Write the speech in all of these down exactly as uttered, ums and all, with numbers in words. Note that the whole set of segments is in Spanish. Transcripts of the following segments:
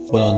Buenos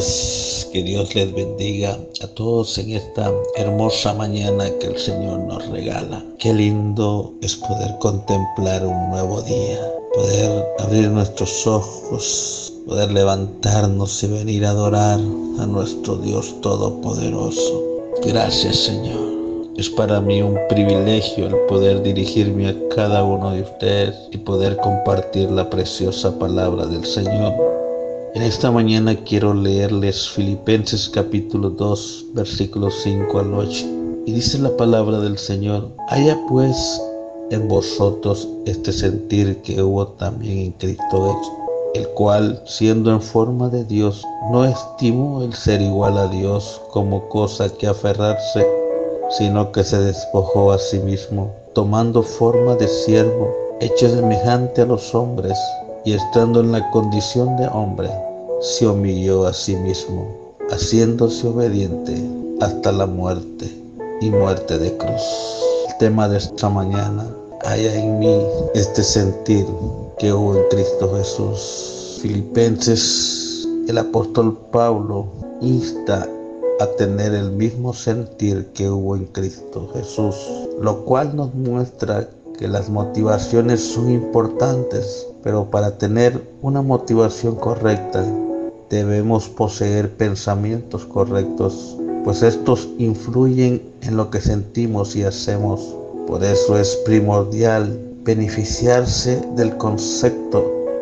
días, que Dios les bendiga a todos en esta hermosa mañana que el Señor nos regala. Qué lindo es poder contemplar un nuevo día, poder abrir nuestros ojos, poder levantarnos y venir a adorar a nuestro Dios Todopoderoso. Gracias, Señor. Es para mí un privilegio el poder dirigirme a cada uno de ustedes y poder compartir la preciosa palabra del Señor. En esta mañana quiero leerles Filipenses capítulo dos, versículos cinco al ocho. Y dice la palabra del Señor: haya pues en vosotros este sentir que hubo también en Cristo Jesús, el cual, siendo en forma de Dios, no estimó el ser igual a Dios como cosa que aferrarse, sino que se despojó a sí mismo, tomando forma de siervo, hecho semejante a los hombres, y estando en la condición de hombre, se humilló a sí mismo, haciéndose obediente hasta la muerte y muerte de cruz. El tema de esta mañana: haya en mí este sentir que hubo en Cristo Jesús. Filipenses, el apóstol Pablo insta a tener el mismo sentir que hubo en Cristo Jesús, lo cual nos muestra que las motivaciones son importantes, pero para tener una motivación correcta debemos poseer pensamientos correctos, pues estos influyen en lo que sentimos y hacemos. Por eso es primordial beneficiarse del concepto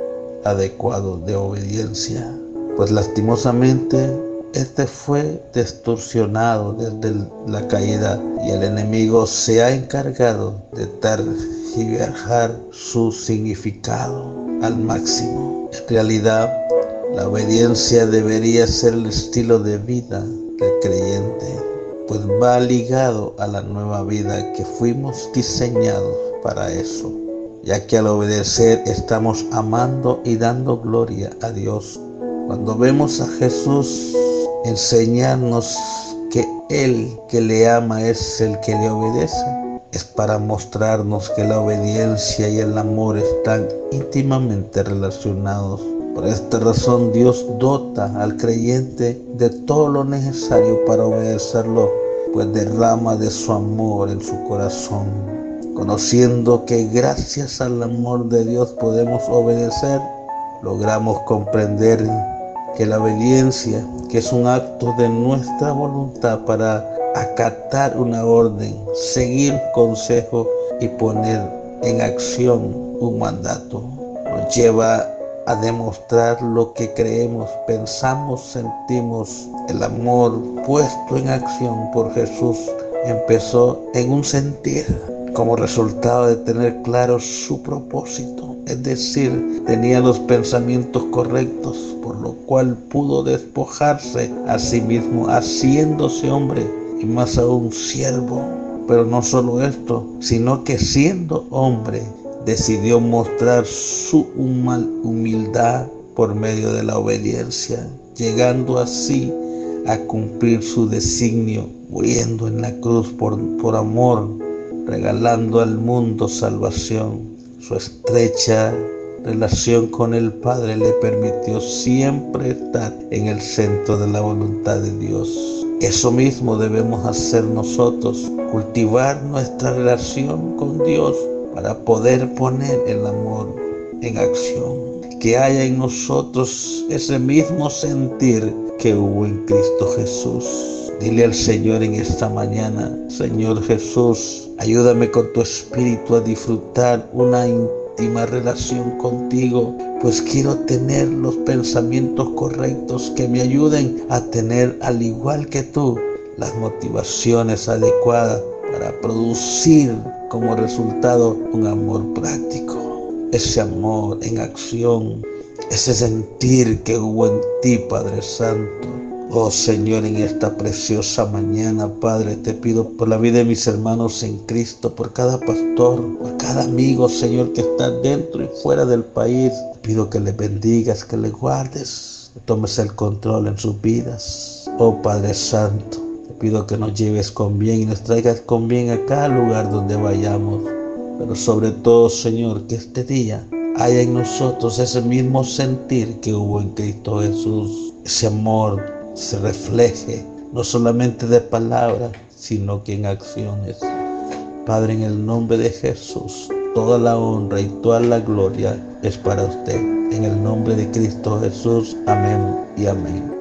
adecuado de obediencia, pues lastimosamente este fue distorsionado desde la caída y el enemigo se ha encargado de tergiversar su significado al máximo. En realidad, la obediencia debería ser el estilo de vida del creyente, pues va ligado a la nueva vida que fuimos diseñados para eso, ya que al obedecer estamos amando y dando gloria a Dios. Cuando vemos a Jesús enseñarnos que Él que le ama es el que le obedece, es para mostrarnos que la obediencia y el amor están íntimamente relacionados. Por esta razón Dios dota al creyente de todo lo necesario para obedecerlo, pues derrama de su amor en su corazón. Conociendo que gracias al amor de Dios podemos obedecer, logramos comprender que la obediencia, que es un acto de nuestra voluntad para acatar una orden, seguir un consejo y poner en acción un mandato, nos lleva a demostrar lo que creemos, pensamos, sentimos. El amor puesto en acción por Jesús empezó en un sentir, como resultado de tener claro su propósito, es decir, tenía los pensamientos correctos, por lo cual pudo despojarse a sí mismo, haciéndose hombre y más aún siervo. Pero no solo esto, sino que siendo hombre, decidió mostrar su humildad por medio de la obediencia, llegando así a cumplir su designio, muriendo en la cruz por, por amor, regalando al mundo salvación. Su estrecha relación con el Padre le permitió siempre estar en el centro de la voluntad de Dios. Eso mismo debemos hacer nosotros, cultivar nuestra relación con Dios para poder poner el amor en acción. Que haya en nosotros ese mismo sentir que hubo en Cristo Jesús. Dile al Señor en esta mañana: Señor Jesús, ayúdame con tu espíritu a disfrutar una íntima relación contigo, pues quiero tener los pensamientos correctos que me ayuden a tener, al igual que tú, las motivaciones adecuadas para producir como resultado un amor práctico. Ese amor en acción, ese sentir que hubo en ti, Padre Santo. Oh Señor, en esta preciosa mañana, Padre, te pido por la vida de mis hermanos en Cristo, por cada pastor, por cada amigo, Señor, que está dentro y fuera del país. Te pido que les bendigas, que les guardes, que tomes el control en sus vidas. Oh Padre Santo, te pido que nos lleves con bien y nos traigas con bien a cada lugar donde vayamos. Pero sobre todo, Señor, que este día haya en nosotros ese mismo sentir que hubo en Cristo Jesús. Ese amor se refleje no solamente de palabras, sino que en acciones. Padre, en el nombre de Jesús, toda la honra y toda la gloria es para usted. En el nombre de Cristo Jesús, amén y amén.